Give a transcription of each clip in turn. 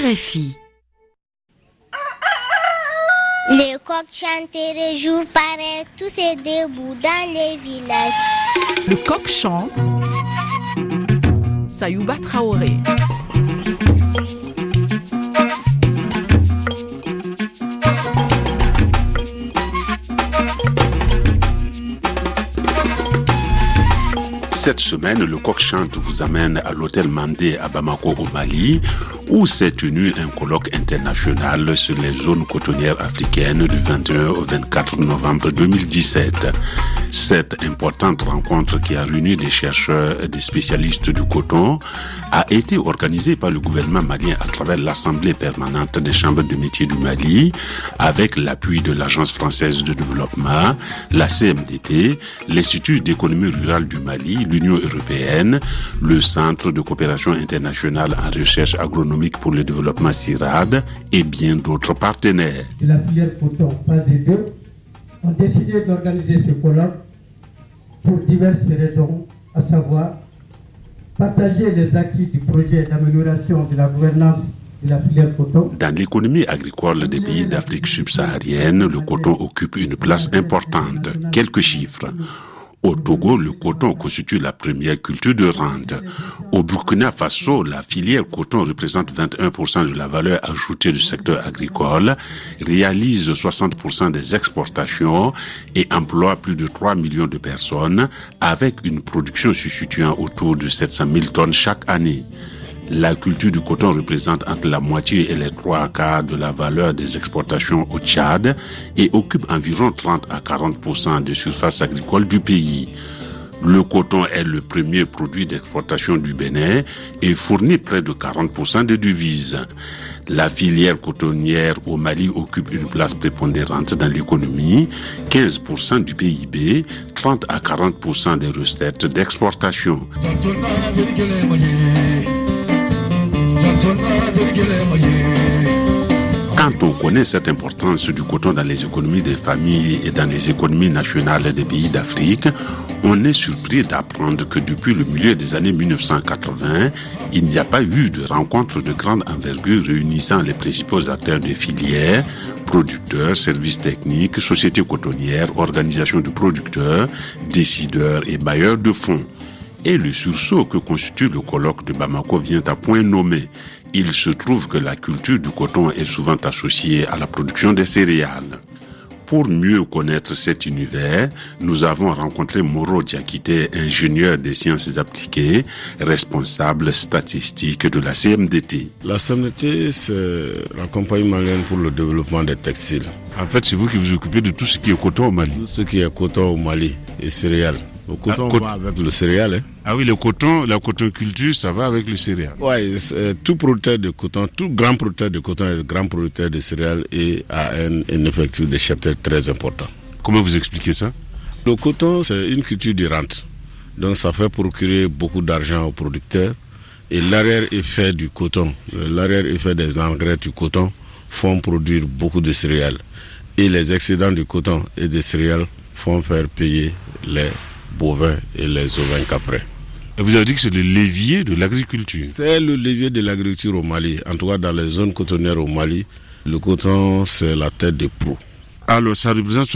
RFI. Les coqs chanteraient jour pareil, tous et debout dans les villages. Le coq chante. Sayouba Traoré. Cette semaine, le coq chante vous amène à l'hôtel Mandé à Bamako au Mali, où s'est tenu un colloque international sur les zones cotonnières africaines du 21 au 24 novembre 2017. Cette importante rencontre qui a réuni des chercheurs et des spécialistes du coton a été organisée par le gouvernement malien à travers l'Assemblée permanente des chambres de métiers du Mali, avec l'appui de l'Agence française de développement, la CMDT, l'Institut d'économie rurale du Mali, l'Union européenne, le Centre de coopération internationale en recherche agronomique pour le développement CIRAD et bien d'autres partenaires. La filière coton, phase 2, ont décidé d'organiser ce colloque pour diverses raisons, à savoir partager les acquis du projet d'amélioration de la gouvernance de la filière coton. Dans l'économie agricole des pays d'Afrique subsaharienne, le coton occupe une place importante. Quelques chiffres. Au Togo, le coton constitue la première culture de rente. Au Burkina Faso, la filière coton représente 21% de la valeur ajoutée du secteur agricole, réalise 60% des exportations et emploie plus de 3 millions de personnes, avec une production se situant autour de 700 000 tonnes chaque année. La culture du coton représente entre la moitié et les 3/4 de la valeur des exportations au Tchad et occupe environ 30 à 40% des surfaces agricoles du pays. Le coton est le premier produit d'exportation du Bénin et fournit près de 40% des devises. La filière cotonnière au Mali occupe une place prépondérante dans l'économie, 15% du PIB, 30 à 40% des recettes d'exportation. Quand on connaît cette importance du coton dans les économies des familles et dans les économies nationales des pays d'Afrique, on est surpris d'apprendre que depuis le milieu des années 1980, il n'y a pas eu de rencontre de grande envergure réunissant les principaux acteurs de filières, producteurs, services techniques, sociétés cotonnières, organisations de producteurs, décideurs et bailleurs de fonds. Et le sursaut que constitue le colloque de Bamako vient à point nommé. Il se trouve que la culture du coton est souvent associée à la production des céréales. Pour mieux connaître cet univers, nous avons rencontré Moro Diakité, ingénieur des sciences appliquées, responsable statistique de la CMDT. La CMDT, c'est la compagnie malienne pour le développement des textiles. En fait, c'est vous qui vous occupez de tout ce qui est coton au Mali. Tout ce qui est coton au Mali et céréales. Le coton va avec le céréal. Hein. Ah oui, le coton, la cotoculture, ça va avec le céréal. Oui, tout producteur de coton, tout grand producteur de coton est grand producteur de céréales et a un effectif de cheptel très important. Comment vous expliquez ça? Le coton, c'est une culture de rente. Donc ça fait procurer beaucoup d'argent aux producteurs. Et l'arrière-effet du coton, l'arrière-effet des engrais du coton font produire beaucoup de céréales. Et les excédents du coton et des céréales font faire payer les bovins et les ovins caprins. Et vous avez dit que c'est le levier de l'agriculture. C'est le levier de l'agriculture au Mali. En tout cas, dans les zones cotonnières au Mali, le coton, c'est la tête de proue. Alors, ça représente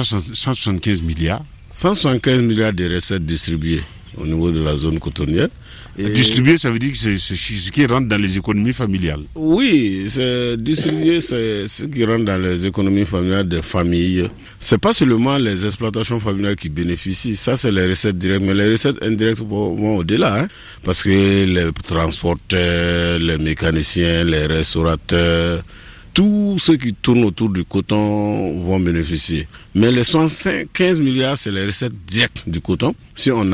175 milliards. 175 milliards de recettes distribuées au niveau de la zone cotonnière. Et distribuer, ça veut dire que c'est ce qui rentre dans les économies familiales. Oui, c'est distribuer, c'est ce qui rentre dans les économies familiales des familles. C'est pas seulement les exploitations familiales qui bénéficient, ça c'est les recettes directes, mais les recettes indirectes vont au-delà, hein, parce que les transporteurs, les mécaniciens, les restaurateurs, tous ceux qui tournent autour du coton vont bénéficier. Mais les 75 milliards, c'est les recettes directes du coton. Si on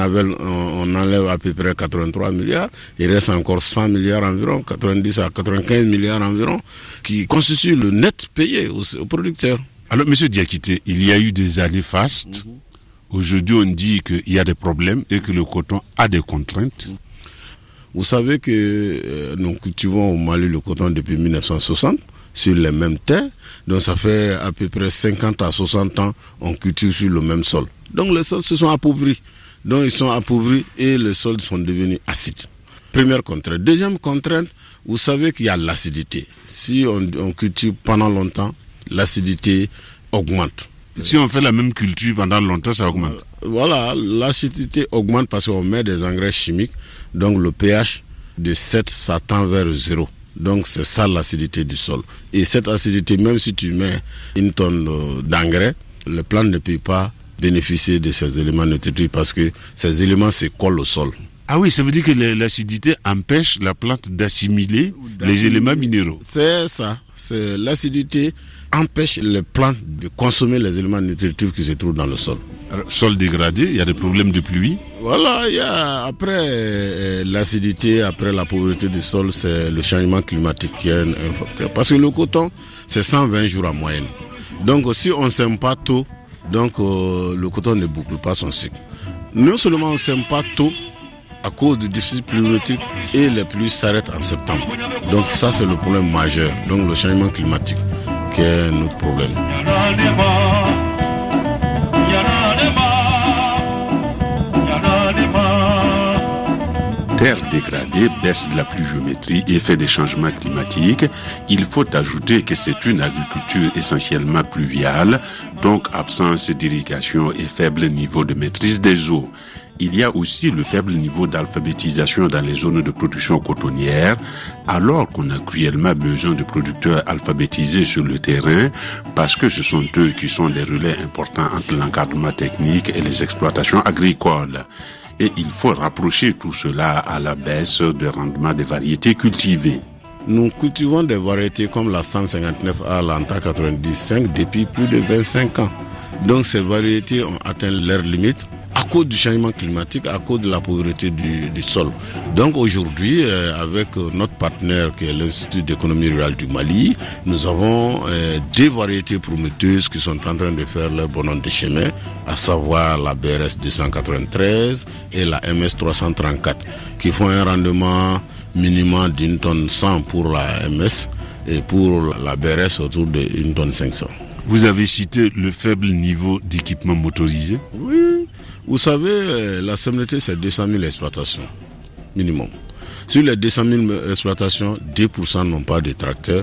enlève à peu près 83 milliards, il reste encore 100 milliards environ, 90 à 95 milliards environ, qui constituent le net payé aux producteurs. Alors, M. Diakité, il y a eu des années fastes. Aujourd'hui, on dit qu'il y a des problèmes et que le coton a des contraintes. Vous savez que nous cultivons au Mali le coton depuis 1960. Sur les mêmes terres, donc ça fait à peu près 50 à 60 ans on cultive sur le même sol. Donc les sols se sont appauvris. Donc ils sont appauvris et les sols sont devenus acides. Première contrainte. Deuxième contrainte, Vous savez qu'il y a l'acidité. Si on cultive pendant longtemps, l'acidité augmente. Si on fait la même culture pendant longtemps, ça augmente. Voilà, l'acidité augmente parce qu'on met des engrais chimiques. Donc le pH de 7, ça tend vers 0. Donc c'est ça l'acidité du sol. Et cette acidité, même si tu mets une tonne d'engrais, les plantes ne peuvent pas bénéficier de ces éléments nutritifs parce que ces éléments se collent au sol. Ah oui, ça veut dire que l'acidité empêche la plante d'assimiler les éléments minéraux. C'est ça. L'acidité empêche les plantes de consommer les éléments nutritifs qui se trouvent dans le sol. Alors, sol dégradé, il y a des problèmes de pluie. Voilà, il y a après l'acidité, après la pauvreté du sol, c'est le changement climatique qui est un facteur. Parce que le coton, c'est 120 jours en moyenne. Donc si on ne sème pas tôt, donc le coton ne boucle pas son cycle. Non seulement on ne sème pas tôt à cause du déficit pluviométrique et les pluies s'arrêtent en septembre. Donc ça c'est le problème majeur. Donc le changement climatique qui est notre problème. Terre dégradée, baisse de la pluviométrie, effet des changements climatiques. Il faut ajouter que c'est une agriculture essentiellement pluviale, donc absence d'irrigation et faible niveau de maîtrise des eaux. Il y a aussi le faible niveau d'alphabétisation dans les zones de production cotonnière, alors qu'on a cruellement besoin de producteurs alphabétisés sur le terrain, parce que ce sont eux qui sont des relais importants entre l'encadrement technique et les exploitations agricoles. Et il faut rapprocher tout cela à la baisse de rendement des variétés cultivées. Nous cultivons des variétés comme la 159A, l'Anta 95 depuis plus de 25 ans. Donc ces variétés ont atteint leurs limites à cause du changement climatique, à cause de la pauvreté du sol. Donc aujourd'hui, avec notre partenaire qui est l'Institut d'économie rurale du Mali, nous avons des variétés prometteuses qui sont en train de faire leur bonhomme de chemin, à savoir la BRS 293 et la MS 334, qui font un rendement minimum d'une tonne 100 pour la MS et pour la BRS autour d'une tonne 500. Vous avez cité le faible niveau d'équipement motorisé. Oui. Vous savez, la SEMNT, c'est 200 000 exploitations, minimum. Sur les 200 000 exploitations, 2% n'ont pas de tracteurs,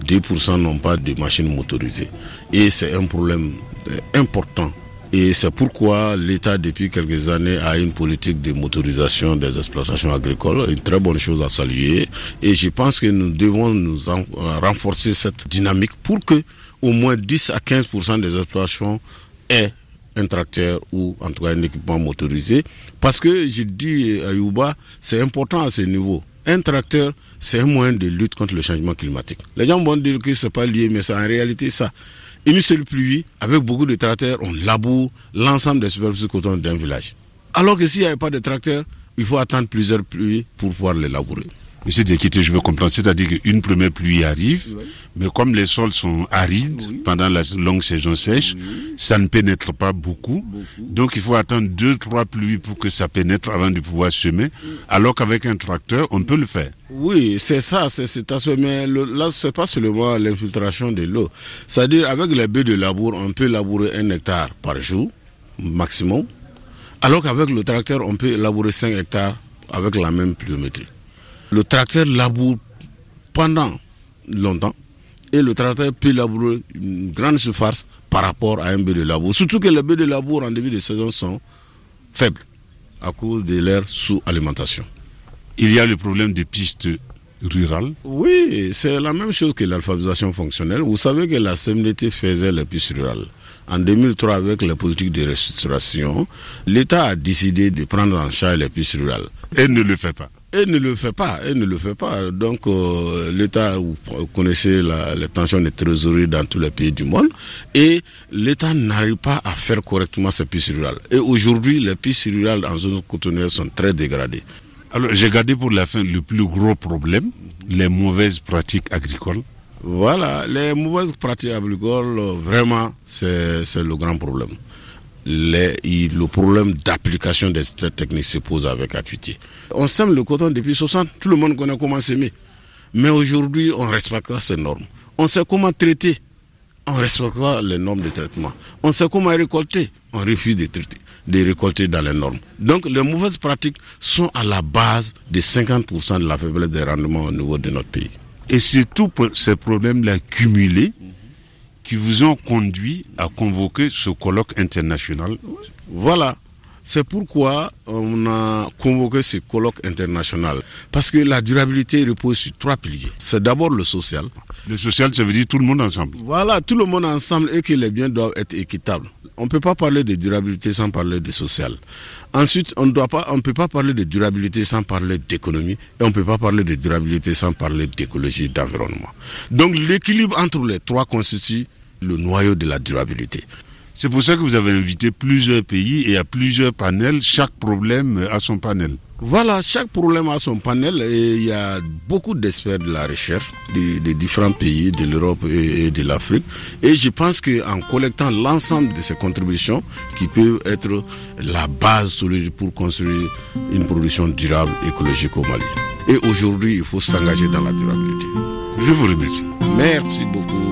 2% n'ont pas de machines motorisées. Et c'est un problème important. Et c'est pourquoi l'État, depuis quelques années, a une politique de motorisation des exploitations agricoles, une très bonne chose à saluer. Et je pense que nous devons nous renforcer cette dynamique pour que au moins 10 à 15% des exploitations aient un tracteur ou en tout cas un équipement motorisé. Parce que je dis à Youba, c'est important à ce niveau. Un tracteur, c'est un moyen de lutte contre le changement climatique. Les gens vont dire que ce n'est pas lié, mais c'est en réalité ça. Une seule pluie, avec beaucoup de tracteurs, on laboure l'ensemble des superficies coton d'un village. Alors que s'il n'y avait pas de tracteur, il faut attendre plusieurs pluies pour pouvoir les labourer. Monsieur Diakité, je veux comprendre, c'est-à-dire qu'une première pluie arrive, oui, mais comme les sols sont arides, oui, pendant la longue saison sèche, oui, ça ne pénètre pas beaucoup. Donc il faut attendre 2-3 pluies pour que ça pénètre avant de pouvoir semer, alors qu'avec un tracteur, on peut le faire. Oui, c'est ça, c'est cet aspect, mais là, c'est pas seulement l'infiltration de l'eau. C'est-à-dire, avec les baies de labour, on peut labourer 1 hectare par jour, maximum, alors qu'avec le tracteur, on peut labourer 5 hectares avec la même pluviométrie. Le tracteur laboure pendant longtemps et le tracteur peut labourer une grande surface par rapport à un bœuf de labour. Surtout que les bœufs de labour en début de saison sont faibles à cause de leur sous-alimentation. Il y a le problème des pistes rurales. Oui, c'est la même chose que l'alphabétisation fonctionnelle. Vous savez que la CMDT faisait les pistes rurales. En 2003, avec la politique de restructuration, l'État a décidé de prendre en charge les pistes rurales. Elle ne le fait pas. Elle ne le fait pas. Donc l'État, vous connaissez les tensions de trésorerie dans tous les pays du monde, et l'État n'arrive pas à faire correctement ces pistes rurales. Et aujourd'hui, les pistes rurales en zone cotonnière sont très dégradées. Alors j'ai gardé pour la fin le plus gros problème, les mauvaises pratiques agricoles. Voilà, les mauvaises pratiques agricoles, vraiment, c'est le grand problème. Le problème d'application des techniques se pose avec acuité. On sème le coton depuis 60, tout le monde connaît comment s'aimer. Mais aujourd'hui, on ne respecte pas ces normes. On sait comment traiter on ne respecte pas les normes de traitement. On sait comment récolter, on refuse de récolter dans les normes. Donc les mauvaises pratiques sont à la base de 50% de la faiblesse des rendements au niveau de notre pays. Et c'est tous ces problèmes-là cumulés qui vous ont conduit à convoquer ce colloque international. Voilà. C'est pourquoi on a convoqué ce colloque international. Parce que la durabilité repose sur 3 piliers. C'est d'abord le social. Le social, ça veut dire tout le monde ensemble. Voilà, tout le monde ensemble et que les biens doivent être équitables. On ne peut pas parler de durabilité sans parler de social. Ensuite, on ne peut pas parler de durabilité sans parler d'économie. Et on ne peut pas parler de durabilité sans parler d'écologie, d'environnement. Donc l'équilibre entre les 3 constitue le noyau de la durabilité. C'est pour ça que vous avez invité plusieurs pays et à plusieurs panels. Chaque problème a son panel. Voilà, chaque problème a son panel et il y a beaucoup d'experts de la recherche des différents pays de l'Europe et de l'Afrique. Et je pense qu'en collectant l'ensemble de ces contributions qui peuvent être la base solide pour construire une production durable écologique au Mali. Et aujourd'hui, il faut s'engager dans la durabilité. Je vous remercie. Merci beaucoup.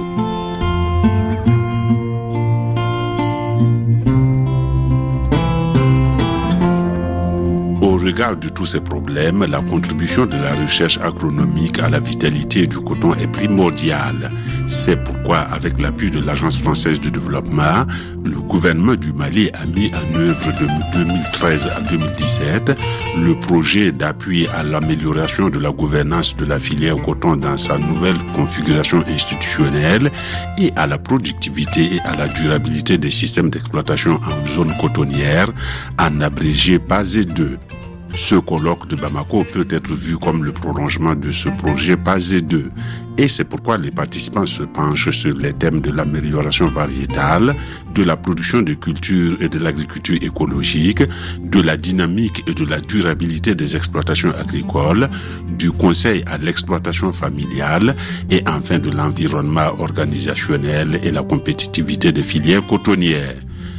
Au regard de tous ces problèmes, la contribution de la recherche agronomique à la vitalité du coton est primordiale. C'est pourquoi, avec l'appui de l'Agence française de développement, le gouvernement du Mali a mis en œuvre de 2013 à 2017 le projet d'appui à l'amélioration de la gouvernance de la filière coton dans sa nouvelle configuration institutionnelle et à la productivité et à la durabilité des systèmes d'exploitation en zone cotonnière, en abrégé PASE2. Ce colloque de Bamako peut être vu comme le prolongement de ce projet PASE2. Et c'est pourquoi les participants se penchent sur les thèmes de l'amélioration variétale, de la production de cultures et de l'agriculture écologique, de la dynamique et de la durabilité des exploitations agricoles, du conseil à l'exploitation familiale et enfin de l'environnement organisationnel et la compétitivité des filières cotonnières.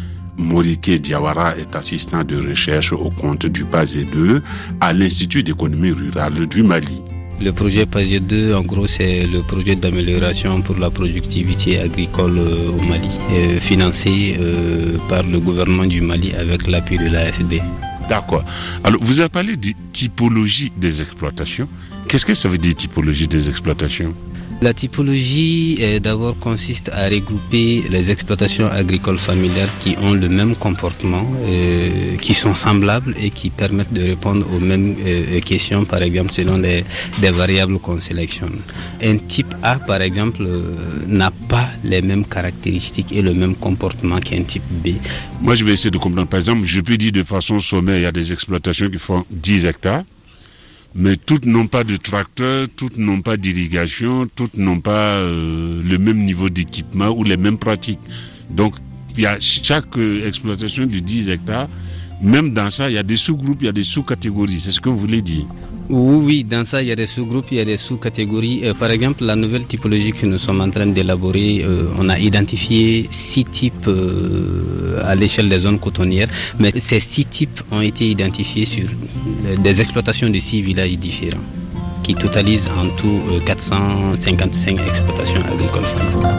Morike Diawara est assistant de recherche au compte du PASE2 à l'Institut d'économie rurale du Mali. Le projet PASE2, en gros, c'est le projet d'amélioration pour la productivité agricole au Mali, financé par le gouvernement du Mali avec l'appui de l'AFD. D'accord. Alors, vous avez parlé de typologie des exploitations. Qu'est-ce que ça veut dire, typologie des exploitations ? La typologie d'abord consiste à regrouper les exploitations agricoles familiales qui ont le même comportement, qui sont semblables et qui permettent de répondre aux mêmes questions, par exemple selon des variables qu'on sélectionne. Un type A, par exemple, n'a pas les mêmes caractéristiques et le même comportement qu'un type B. Moi, je vais essayer de comprendre. Par exemple, je peux dire de façon sommaire, il y a des exploitations qui font 10 hectares. Mais toutes n'ont pas de tracteur, toutes n'ont pas d'irrigation, toutes n'ont pas le même niveau d'équipement ou les mêmes pratiques. Donc, il y a chaque exploitation de 10 hectares, même dans ça, il y a des sous-groupes, il y a des sous-catégories. C'est ce que vous voulez dire? Oui, dans ça, il y a des sous-groupes, il y a des sous-catégories. Par exemple, la nouvelle typologie que nous sommes en train d'élaborer, on a identifié 6 types à l'échelle des zones cotonnières, mais ces 6 types ont été identifiés sur des exploitations de 6 villages différents, qui totalisent en tout 455 exploitations agricoles familiales.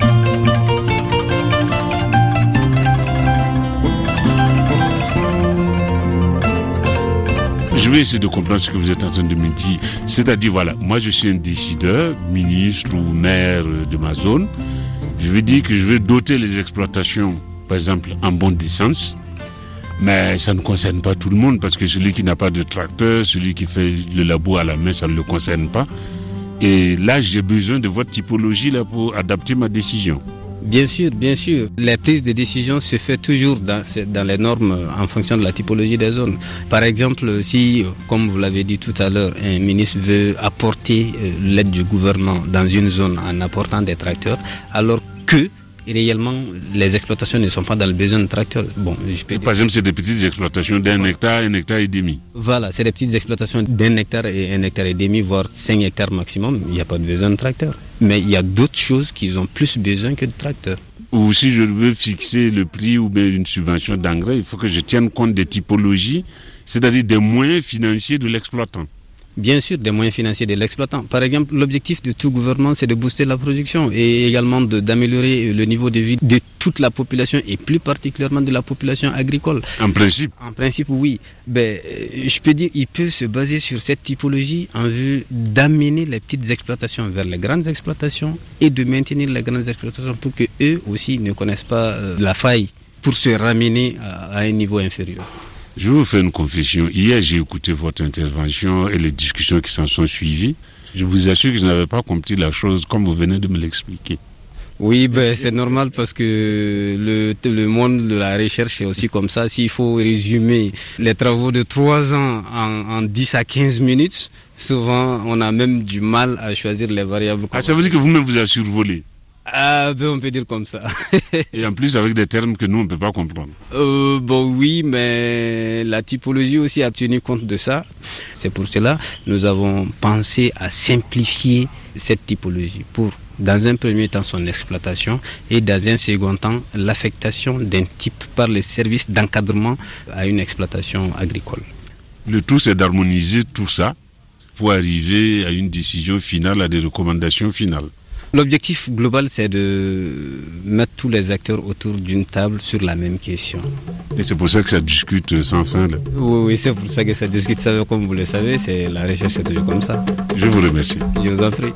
Je vais essayer de comprendre ce que vous êtes en train de me dire. C'est-à-dire, voilà, moi je suis un décideur, ministre ou maire de ma zone. Je vais dire que je vais doter les exploitations, par exemple, en bonne essence. Mais ça ne concerne pas tout le monde parce que celui qui n'a pas de tracteur, celui qui fait le labour à la main, ça ne le concerne pas. Et là, j'ai besoin de votre typologie là, pour adapter ma décision. Bien sûr, bien sûr. La prise de décision se fait toujours dans les normes en fonction de la typologie des zones. Par exemple, si, comme vous l'avez dit tout à l'heure, un ministre veut apporter l'aide du gouvernement dans une zone en apportant des tracteurs, alors que réellement les exploitations ne sont pas dans le besoin de tracteurs. Bon, par exemple, c'est des petites exploitations d'1 hectare, 1 hectare et demi. Voilà, c'est des petites exploitations d'1 hectare et 1 hectare et demi, voire 5 hectares maximum. Il n'y a pas de besoin de tracteurs. Mais il y a d'autres choses qui ont plus besoin que de tracteurs. Ou si je veux fixer le prix ou bien une subvention d'engrais, il faut que je tienne compte des typologies, c'est-à-dire des moyens financiers de l'exploitant. Bien sûr, des moyens financiers de l'exploitant. Par exemple, l'objectif de tout gouvernement, c'est de booster la production et également d'améliorer le niveau de vie de toute la population et plus particulièrement de la population agricole. En principe? En principe, oui. Je peux dire qu'il peut se baser sur cette typologie en vue d'amener les petites exploitations vers les grandes exploitations et de maintenir les grandes exploitations pour que eux aussi ne connaissent pas la faille pour se ramener à un niveau inférieur. Je vais vous faire une confession. Hier, j'ai écouté votre intervention et les discussions qui s'en sont suivies. Je vous assure que je n'avais pas compris la chose comme vous venez de me l'expliquer. Oui, c'est normal parce que le monde de la recherche est aussi comme ça. S'il faut résumer les travaux de 3 ans en 10 à 15 minutes, souvent on a même du mal à choisir les variables. Ça veut dire que vous-même vous avez survolé? On peut dire comme ça. Et en plus avec des termes que nous on ne peut pas comprendre. Oui, mais la typologie aussi a tenu compte de ça. C'est pour cela que nous avons pensé à simplifier cette typologie pour, dans un premier temps, son exploitation et dans un second temps, l'affectation d'un type par les services d'encadrement à une exploitation agricole. Le tout, c'est d'harmoniser tout ça pour arriver à une décision finale, à des recommandations finales. L'objectif global, c'est de mettre tous les acteurs autour d'une table sur la même question. Et c'est pour ça que ça discute sans fin, là. Oui, c'est pour ça que ça discute. Comme vous le savez, la recherche, c'est toujours comme ça. Je vous remercie. Je vous en prie.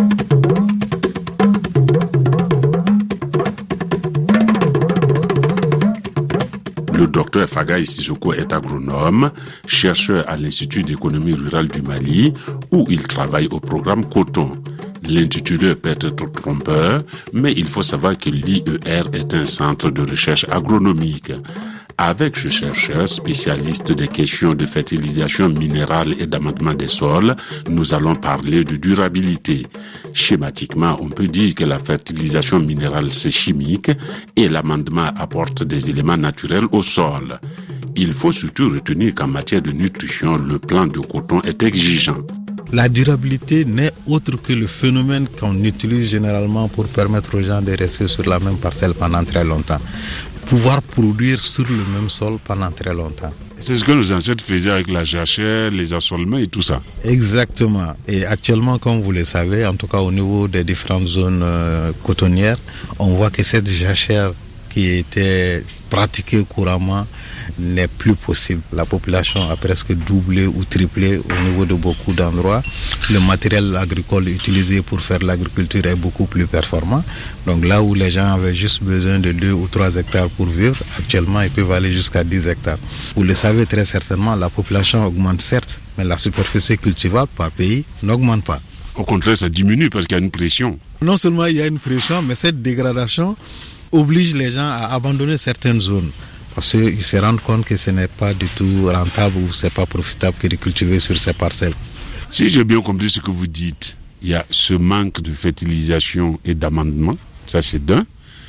Le docteur Fagaye Sissoko est agronome, chercheur à l'Institut d'économie rurale du Mali, où il travaille au programme Coton. L'intitulé peut être trompeur, mais il faut savoir que l'IER est un centre de recherche agronomique. Avec ce chercheur spécialiste des questions de fertilisation minérale et d'amendement des sols, nous allons parler de durabilité. Schématiquement, on peut dire que la fertilisation minérale c'est chimique et l'amendement apporte des éléments naturels au sol. Il faut surtout retenir qu'en matière de nutrition, le plan de coton est exigeant. La durabilité n'est autre que le phénomène qu'on utilise généralement pour permettre aux gens de rester sur la même parcelle pendant très longtemps. Pouvoir produire sur le même sol pendant très longtemps. C'est ce que nos ancêtres faisaient avec la jachère, les assolements et tout ça. Exactement. Et actuellement, comme vous le savez, en tout cas au niveau des différentes zones cotonnières, on voit que cette jachère qui était pratiquée couramment n'est plus possible. La population a presque doublé ou triplé au niveau de beaucoup d'endroits. Le matériel agricole utilisé pour faire l'agriculture est beaucoup plus performant. Donc là où les gens avaient juste besoin de 2 ou 3 hectares pour vivre, actuellement ils peuvent aller jusqu'à 10 hectares. Vous le savez très certainement, la population augmente certes, mais la superficie cultivable par pays n'augmente pas. Au contraire, ça diminue parce qu'il y a une pression. Non seulement il y a une pression, mais cette dégradation oblige les gens à abandonner certaines zones. Parce qu'ils se rendent compte que ce n'est pas du tout rentable ou ce n'est pas profitable que de cultiver sur ces parcelles. Si j'ai bien compris ce que vous dites, il y a ce manque de fertilisation et d'amendement, ça c'est d'un,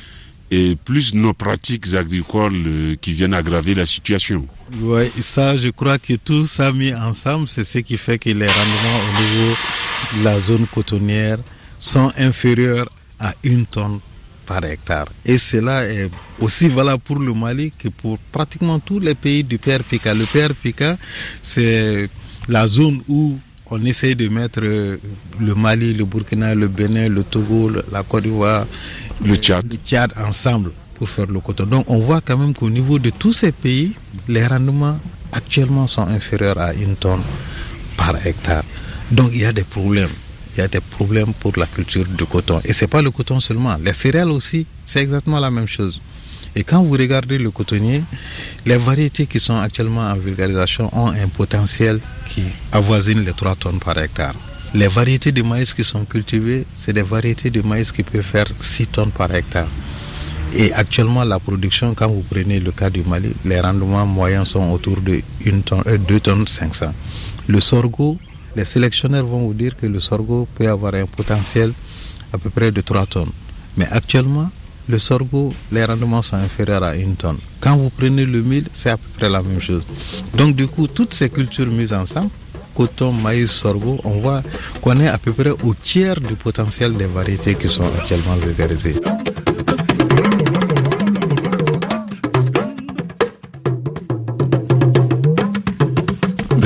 et plus nos pratiques agricoles qui viennent aggraver la situation. Oui, ça je crois que tout ça mis ensemble, c'est ce qui fait que les rendements au niveau de la zone cotonnière sont inférieurs à 1 tonne par hectare. Et cela est aussi valable pour le Mali que pour pratiquement tous les pays du PRPK. Le PRPK, c'est la zone où on essaie de mettre le Mali, le Burkina, le Bénin, le Togo, la Côte d'Ivoire, le Tchad ensemble pour faire le coton. Donc on voit quand même qu'au niveau de tous ces pays, les rendements actuellement sont inférieurs à 1 tonne par hectare. Donc il y a des problèmes. Il y a des problèmes pour la culture du coton. Et ce n'est pas le coton seulement. Les céréales aussi, c'est exactement la même chose. Et quand vous regardez le cotonnier, les variétés qui sont actuellement en vulgarisation ont un potentiel qui avoisine les 3 tonnes par hectare. Les variétés de maïs qui sont cultivées, c'est des variétés de maïs qui peuvent faire 6 tonnes par hectare. Et actuellement, la production, quand vous prenez le cas du Mali, les rendements moyens sont autour de 2 tonnes 500. Le sorgho, les sélectionneurs vont vous dire que le sorgho peut avoir un potentiel à peu près de 3 tonnes. Mais actuellement, le sorgho, les rendements sont inférieurs à 1 tonne. Quand vous prenez le mil, c'est à peu près la même chose. Donc du coup, toutes ces cultures mises ensemble, coton, maïs, sorgho, on voit qu'on est à peu près au tiers du potentiel des variétés qui sont actuellement vulgarisées.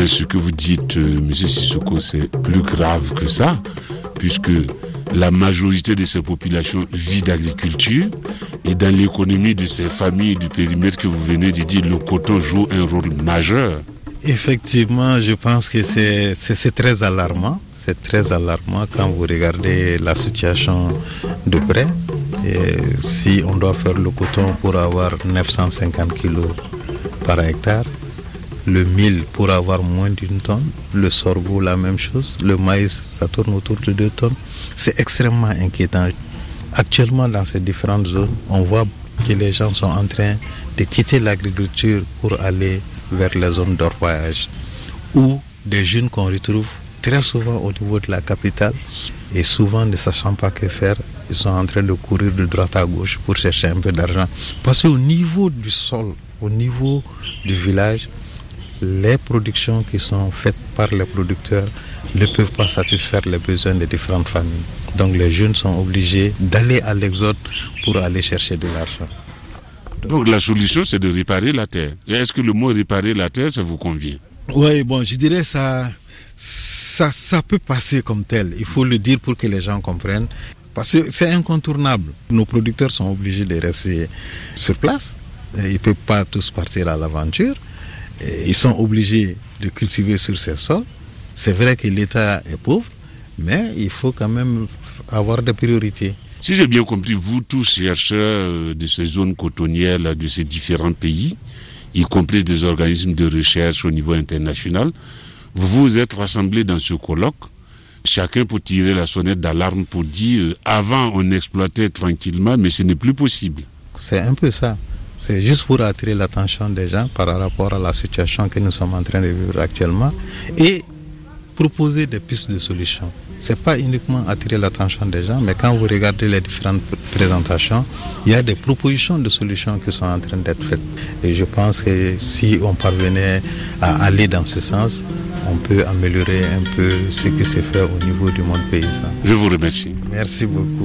ce que vous dites, M. Sissoko, c'est plus grave que ça, puisque la majorité de ces populations vit d'agriculture et dans l'économie de ces familles du périmètre que vous venez de dire, le coton joue un rôle majeur. Effectivement, je pense que c'est très alarmant. C'est très alarmant quand vous regardez la situation de près. Et si on doit faire le coton pour avoir 950 kilos par hectare, le mil pour avoir moins d'une tonne, le sorgho la même chose, le maïs ça tourne autour de 2 tonnes. C'est extrêmement inquiétant. Actuellement dans ces différentes zones, on voit que les gens sont en train de quitter l'agriculture pour aller vers les zones d'orpaillage, ou des jeunes qu'on retrouve très souvent au niveau de la capitale et souvent ne sachant pas que faire, ils sont en train de courir de droite à gauche pour chercher un peu d'argent. Parce qu'au niveau du sol, au niveau du village, les productions qui sont faites par les producteurs ne peuvent pas satisfaire les besoins des différentes familles. Donc les jeunes sont obligés d'aller à l'exode pour aller chercher de l'argent. Donc la solution, c'est de réparer la terre. Et est-ce que le mot réparer la terre, ça vous convient? Oui, bon, je dirais ça peut passer comme tel. Il faut le dire pour que les gens comprennent. Parce que c'est incontournable. Nos producteurs sont obligés de rester sur place. Ils ne peuvent pas tous partir à l'aventure. Ils sont obligés de cultiver sur ces sols. C'est vrai que l'État est pauvre, mais il faut quand même avoir des priorités. Si j'ai bien compris, vous tous chercheurs de ces zones cotonnières, de ces différents pays, y compris des organismes de recherche au niveau international, vous vous êtes rassemblés dans ce colloque, chacun pour tirer la sonnette d'alarme pour dire avant on exploitait tranquillement, mais ce n'est plus possible. C'est un peu ça. C'est juste pour attirer l'attention des gens par rapport à la situation que nous sommes en train de vivre actuellement et proposer des pistes de solutions. Ce n'est pas uniquement attirer l'attention des gens, mais quand vous regardez les différentes présentations, il y a des propositions de solutions qui sont en train d'être faites. Et je pense que si on parvenait à aller dans ce sens, on peut améliorer un peu ce qui s'est fait au niveau du monde paysan. Je vous remercie. Merci beaucoup.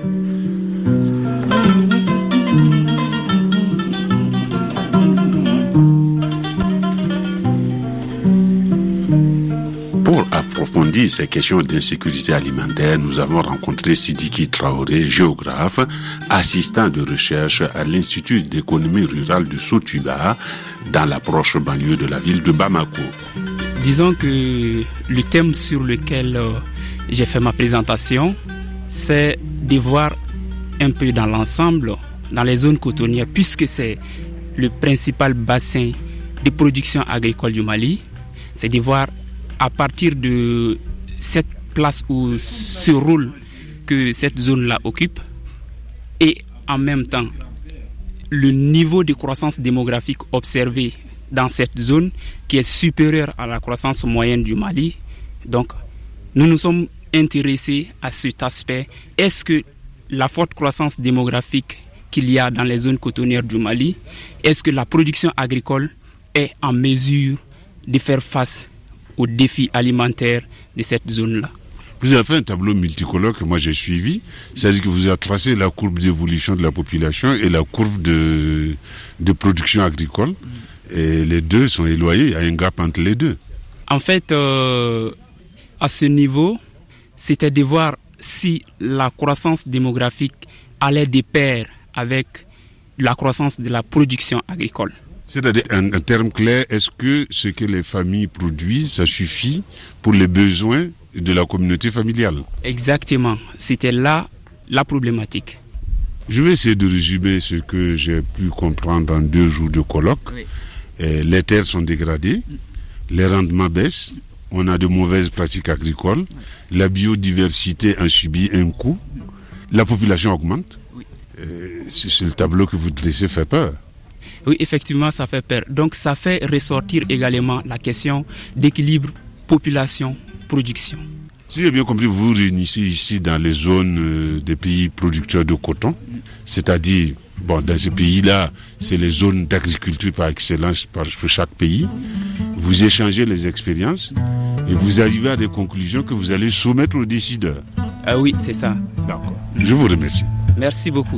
Pour approfondir ces questions d'insécurité alimentaire, nous avons rencontré Sidiki Traoré, géographe, assistant de recherche à l'Institut d'économie rurale de Sotuba, dans la proche banlieue de la ville de Bamako. Disons que le thème sur lequel j'ai fait ma présentation, c'est de voir un peu dans l'ensemble, dans les zones cotonnières, puisque c'est le principal bassin de production agricole du Mali, c'est de voir à partir de cette place ou ce rôle que cette zone-là occupe et en même temps le niveau de croissance démographique observé dans cette zone qui est supérieur à la croissance moyenne du Mali. Donc nous nous sommes intéressés à cet aspect. Est-ce que la forte croissance démographique qu'il y a dans les zones cotonnières du Mali, est-ce que la production agricole est en mesure de faire face aux défis alimentaires de cette zone-là? Vous avez fait un tableau multicolore que moi j'ai suivi, c'est-à-dire que vous avez tracé la courbe d'évolution de la population et la courbe de production agricole, et les deux sont éloignés, il y a un gap entre les deux. En fait, à ce niveau, c'était de voir si la croissance démographique allait de pair avec la croissance de la production agricole. C'est-à-dire, en termes clairs, est-ce que ce que les familles produisent, ça suffit pour les besoins de la communauté familiale? Exactement. C'était là la problématique. Je vais essayer de résumer ce que j'ai pu comprendre en 2 jours de colloque. Oui. Les terres sont dégradées, les rendements baissent, on a de mauvaises pratiques agricoles, la biodiversité en subit un coup, la population augmente. Oui. C'est le tableau que vous dressez fait peur. Oui, effectivement, ça fait peur. Donc, ça fait ressortir également la question d'équilibre population-production. Si j'ai bien compris, vous vous réunissez ici dans les zones des pays producteurs de coton, c'est-à-dire, dans ces pays-là, c'est les zones d'agriculture par excellence pour chaque pays. Vous échangez les expériences et vous arrivez à des conclusions que vous allez soumettre aux décideurs. Oui, c'est ça. D'accord. Je vous remercie. Merci beaucoup.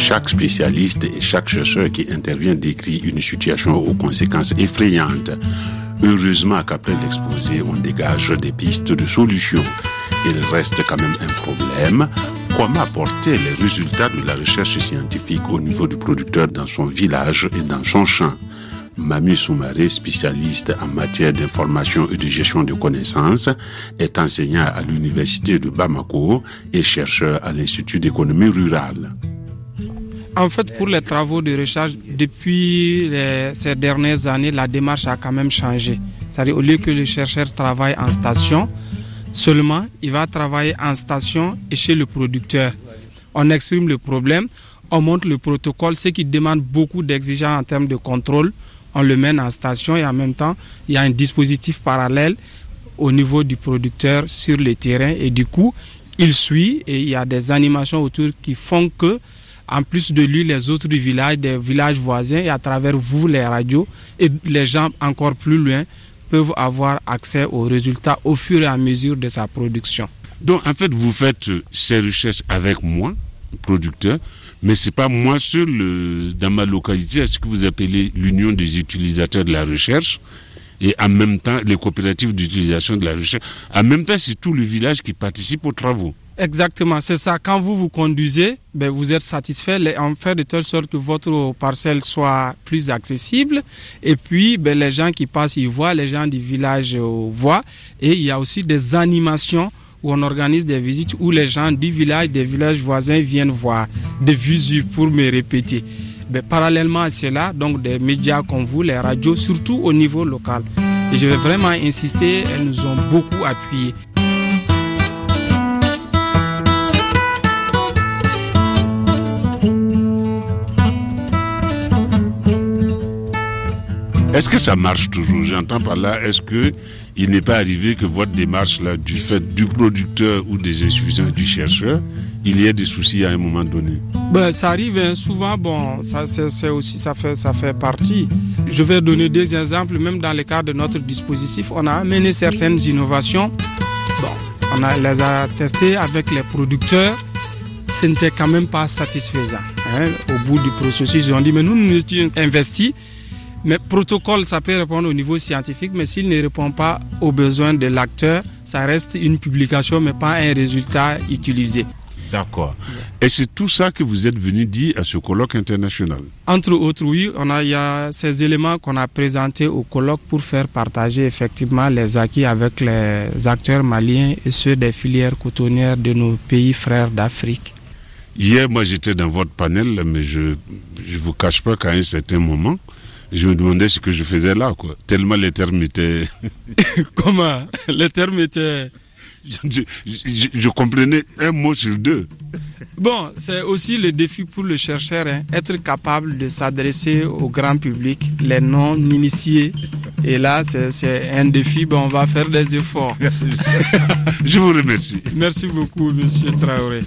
chaque spécialiste et chaque chercheur qui intervient décrit une situation aux conséquences effrayantes. Heureusement qu'après l'exposé, on dégage des pistes de solutions. Il reste quand même un problème. Comment apporter les résultats de la recherche scientifique au niveau du producteur dans son village et dans son champ? Mami Soumaré, spécialiste en matière d'information et de gestion de connaissances, est enseignant à l'université de Bamako et chercheur à l'Institut d'économie rurale. En fait, pour les travaux de recherche, depuis ces dernières années, la démarche a quand même changé. C'est-à-dire, au lieu que le chercheur travaille en station, seulement, il va travailler en station et chez le producteur. On exprime le problème, on montre le protocole, ce qui demande beaucoup d'exigences en termes de contrôle. On le mène en station et en même temps, il y a un dispositif parallèle au niveau du producteur sur le terrain et du coup, il suit et il y a des animations autour qui font que, en plus de lui, les autres du village, des villages voisins et à travers vous, les radios et les gens encore plus loin peuvent avoir accès aux résultats au fur et à mesure de sa production. Donc en fait, vous faites ces recherches avec moi, producteur, mais c'est pas moi seul dans ma localité, ce que vous appelez l'union des utilisateurs de la recherche et en même temps les coopératives d'utilisation de la recherche. En même temps, c'est tout le village qui participe aux travaux. Exactement, c'est ça. Quand vous conduisez, vous êtes satisfait, en fait de telle sorte que votre parcelle soit plus accessible. Et puis, les gens qui passent, ils voient, les gens du village voient. Et il y a aussi des animations où on organise des visites où les gens du village, des villages voisins viennent voir, des visus pour me répéter. Parallèlement à cela, donc des médias comme vous, les radios, surtout au niveau local. Et je vais vraiment insister, elles nous ont beaucoup appuyés. Est-ce que ça marche toujours? J'entends par là, est-ce que il n'est pas arrivé que votre démarche là, du fait du producteur ou des insuffisances du chercheur, il y ait des soucis à un moment donné? Ça arrive souvent, ça fait partie. Je vais donner des exemples, même dans le cadre de notre dispositif, on a amené certaines innovations. On les a testées avec les producteurs, ce n'était quand même pas satisfaisant. Au bout du processus, ils ont dit, mais nous étions investis. Mais protocole, ça peut répondre au niveau scientifique, mais s'il ne répond pas aux besoins de l'acteur, ça reste une publication, mais pas un résultat utilisé. D'accord. Et c'est tout ça que vous êtes venu dire à ce colloque international? Entre autres, oui, il y a ces éléments qu'on a présentés au colloque pour faire partager effectivement les acquis avec les acteurs maliens et ceux des filières cotonnières de nos pays frères d'Afrique. Hier, moi, j'étais dans votre panel, mais je ne vous cache pas qu'à un certain moment, je me demandais ce que je faisais là, quoi. Tellement les termes étaient... Comment? Les termes étaient... Je comprenais un mot sur deux. C'est aussi le défi pour le chercheur, être capable de s'adresser au grand public, les non-initiés. Et là, c'est un défi, on va faire des efforts. Je vous remercie. Merci beaucoup, monsieur Traoré.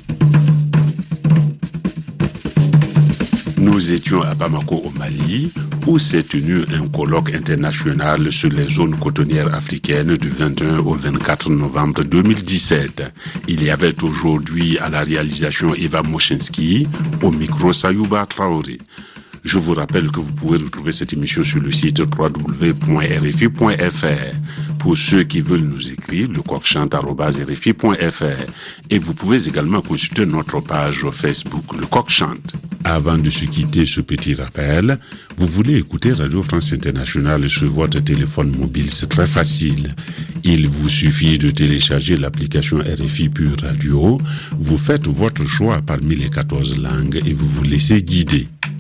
Nous étions à Bamako au Mali, où s'est tenu un colloque international sur les zones cotonnières africaines du 21 au 24 novembre 2017. Il y avait aujourd'hui à la réalisation Eva Moshinsky, au micro Sayouba Traoré. Je vous rappelle que vous pouvez retrouver cette émission sur le site www.rfi.fr. Pour ceux qui veulent nous écrire, lecoqchante@rfi.fr. Et vous pouvez également consulter notre page Facebook, Le Coq Chante. Avant de se quitter, ce petit rappel, vous voulez écouter Radio France Internationale sur votre téléphone mobile, c'est très facile. Il vous suffit de télécharger l'application RFI Pure Radio, vous faites votre choix parmi les 14 langues et vous vous laissez guider.